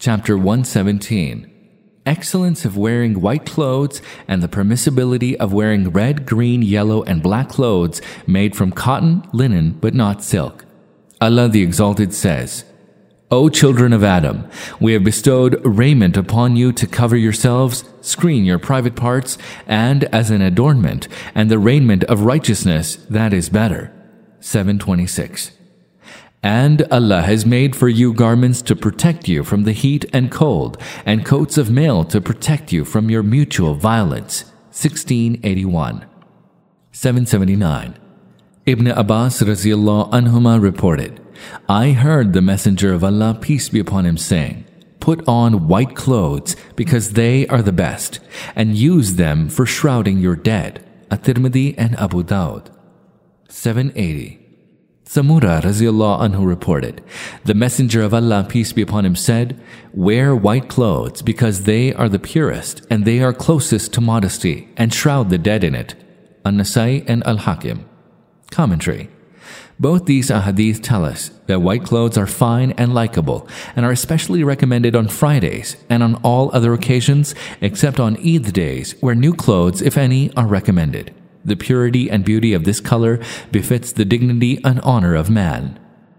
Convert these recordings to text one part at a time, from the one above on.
Chapter 117. Excellence of wearing white clothes and the permissibility of wearing red, green, yellow, and black clothes made from cotton, linen, but not silk. Allah the Exalted says, O children of Adam, we have bestowed raiment upon you to cover yourselves, screen your private parts, and as an adornment, and the raiment of righteousness that is better. 7:26. And Allah has made for you garments to protect you from the heat and cold, and coats of mail to protect you from your mutual violence. 1681. 779. Ibn Abbas Raziyallahu Anhuma reported, I heard the Messenger of Allah, peace be upon him, saying, Put on white clothes, because they are the best, and use them for shrouding your dead. At-Tirmidhi and Abu Dawud. 780. Samura Raziyallahu Anhu reported, the Messenger of Allah, peace be upon him, said, Wear white clothes, because they are the purest, and they are closest to modesty, and shroud the dead in it. An-Nasai and Al-Hakim. Commentary. Both these ahadith tell us that white clothes are fine and likable, and are especially recommended on Fridays and on all other occasions except on Eid days, where new clothes, if any, are recommended. The purity and beauty of this color befits the dignity and honor of man.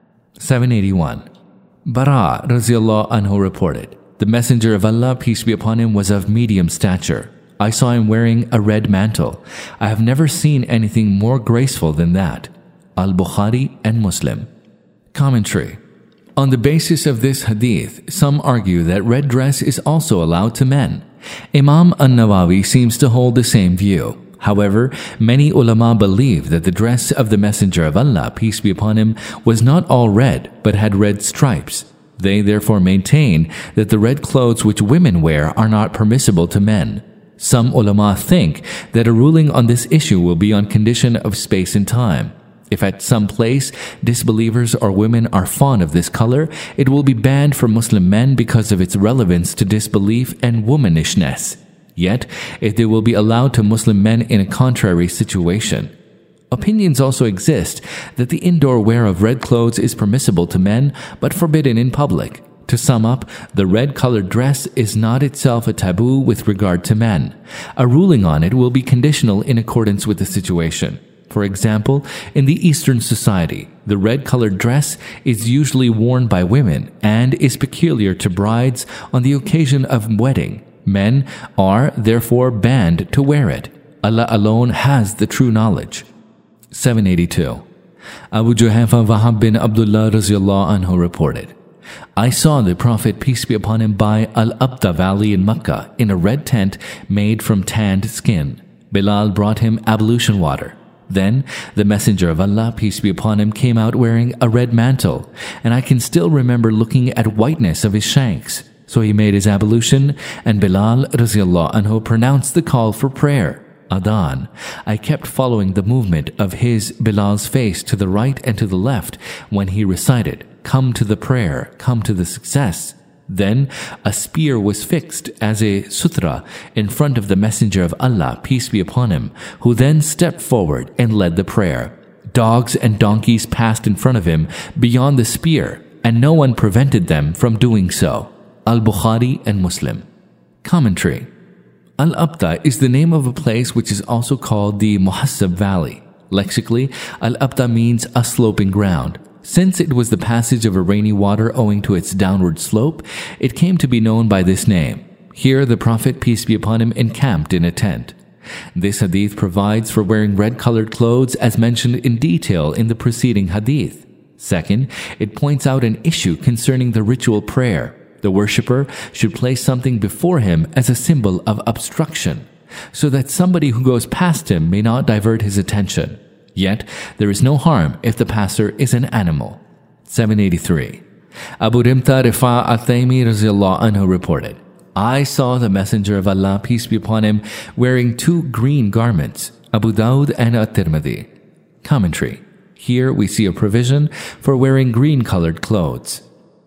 781. Bara Raziyallahu Anhu reported, the Messenger of Allah, peace be upon him, was of medium stature. I saw him wearing a red mantle. I have never seen anything more graceful than that. Al-Bukhari and Muslim. Commentary. On the basis of this hadith, some argue that red dress is also allowed to men. Imam An-Nawawi seems to hold the same view. However, many ulama believe that the dress of the Messenger of Allah, peace be upon him, was not all red, but had red stripes. They therefore maintain that the red clothes which women wear are not permissible to men. Some ulama think that a ruling on this issue will be on condition of space and time. If at some place disbelievers or women are fond of this color, it will be banned for Muslim men because of its relevance to disbelief and womanishness. Yet, if they will be allowed to Muslim men in a contrary situation. Opinions also exist that the indoor wear of red clothes is permissible to men, but forbidden in public. To sum up, the red-colored dress is not itself a taboo with regard to men. A ruling on it will be conditional in accordance with the situation. For example, in the Eastern society, the red-colored dress is usually worn by women and is peculiar to brides on the occasion of wedding. Men are therefore banned to wear it. Allah alone has the true knowledge. 782. Abu Juhayfa Wahab bin Abdullah Raziyallahu Anhu reported, I saw the Prophet, peace be upon him, by Al-Abda Valley in Mecca in a red tent made from tanned skin. Bilal brought him ablution water. Then the Messenger of Allah, peace be upon him, came out wearing a red mantle, and I can still remember looking at whiteness of his shanks. So he made his ablution, and Bilal Raziyallahu Anhu pronounced the call for prayer, Adhan. I kept following the movement of his, Bilal's face, to the right and to the left when he recited, Come to the prayer, come to the success. Then a spear was fixed as a sutra in front of the Messenger of Allah, peace be upon him, who then stepped forward and led the prayer. Dogs and donkeys passed in front of him beyond the spear, and no one prevented them from doing so. Al-Bukhari and Muslim. Commentary. Al-Abda is the name of a place which is also called the Muhassab Valley. Lexically, Al-Abda means a sloping ground. Since it was the passage of a rainy water owing to its downward slope, it came to be known by this name. Here the Prophet, peace be upon him, encamped in a tent. This hadith provides for wearing red-colored clothes as mentioned in detail in the preceding hadith. Second, it points out an issue concerning the ritual prayer. The worshipper should place something before him as a symbol of obstruction, so that somebody who goes past him may not divert his attention. Yet, there is no harm if the passer is an animal. 783. Abu Rimta Rifa al-Taymi Raziyallahu Anhu reported, I saw the Messenger of Allah, peace be upon him, wearing 2 green garments, Abu Dawud and At-Tirmidhi. Commentary. Here we see a provision for wearing green-colored clothes.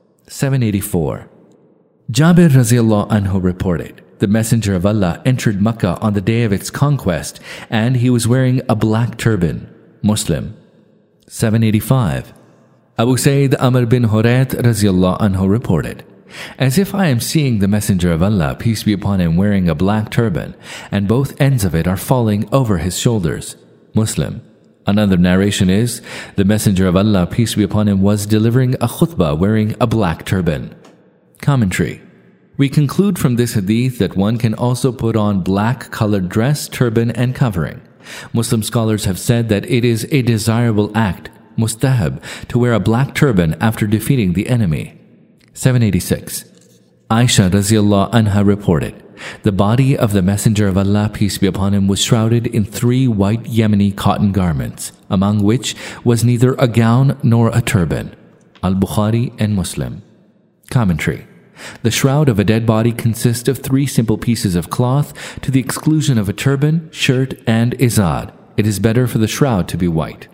784. Jabir Raziyallahu Anhu reported, the Messenger of Allah entered Makkah on the day of its conquest, and he was wearing a black turban. Muslim. 785. Abu Sayyid Amr bin Hurayth Raziyallahu Anhu reported, As if I am seeing the Messenger of Allah, peace be upon him, wearing a black turban, and both ends of it are falling over his shoulders. Muslim. Another narration is, the Messenger of Allah, peace be upon him, was delivering a khutbah wearing a black turban. Commentary. We conclude from this hadith that one can also put on black colored dress, turban, and covering. Muslim scholars have said that it is a desirable act, mustahab, to wear a black turban after defeating the enemy. 786. Aisha Raziallahu Anha reported, the body of the Messenger of Allah, peace be upon him, was shrouded in 3 white Yemeni cotton garments, among which was neither a gown nor a turban. Al-Bukhari and Muslim. Commentary. The shroud of a dead body consists of 3 simple pieces of cloth to the exclusion of a turban, shirt, and izad. It is better for the shroud to be white.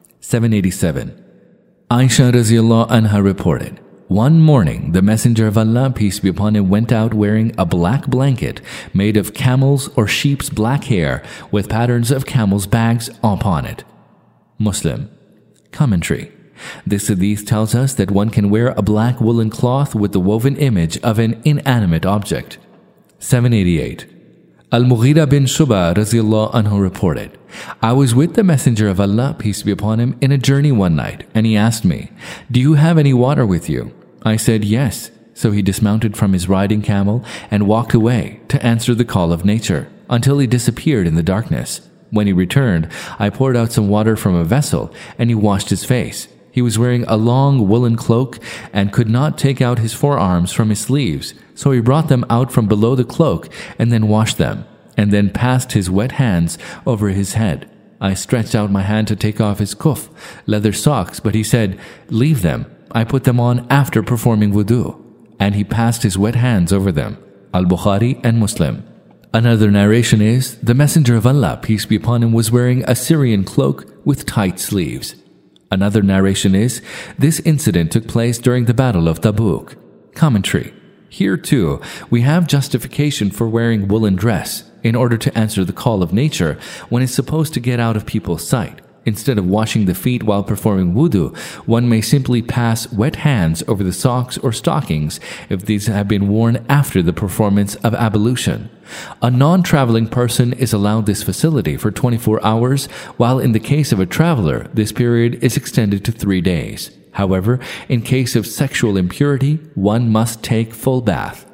787. Aisha Raziallahu Anha reported, one morning the Messenger of Allah, peace be upon him, went out wearing a black blanket made of camel's or sheep's black hair with patterns of camel's bags upon it. Muslim. Commentary. This hadith tells us that one can wear a black woolen cloth with the woven image of an inanimate object. 788. Al-Mughira bin Shuba Raziallahu Anhu reported, I was with the Messenger of Allah, peace be upon him, in a journey one night, and he asked me, do you have any water with you? I said, yes. So he dismounted from his riding camel and walked away to answer the call of nature until he disappeared in the darkness. When he returned, I poured out some water from a vessel and he washed his face. He was wearing a long woolen cloak and could not take out his forearms from his sleeves, so he brought them out from below the cloak and then washed them, and then passed his wet hands over his head. I stretched out my hand to take off his kuf, leather socks, but he said, leave them. I put them on after performing wudu. And he passed his wet hands over them. Al-Bukhari and Muslim. Another narration is, the Messenger of Allah, peace be upon him, was wearing a Syrian cloak with tight sleeves. Another narration is, this incident took place during the Battle of Tabuk. Commentary. Here too, we have justification for wearing woolen dress in order to answer the call of nature when it's supposed to get out of people's sight. Instead of washing the feet while performing wudu, one may simply pass wet hands over the socks or stockings if these have been worn after the performance of ablution. A non-traveling person is allowed this facility for 24 hours, while in the case of a traveler, this period is extended to 3 days. However, in case of sexual impurity, one must take full bath.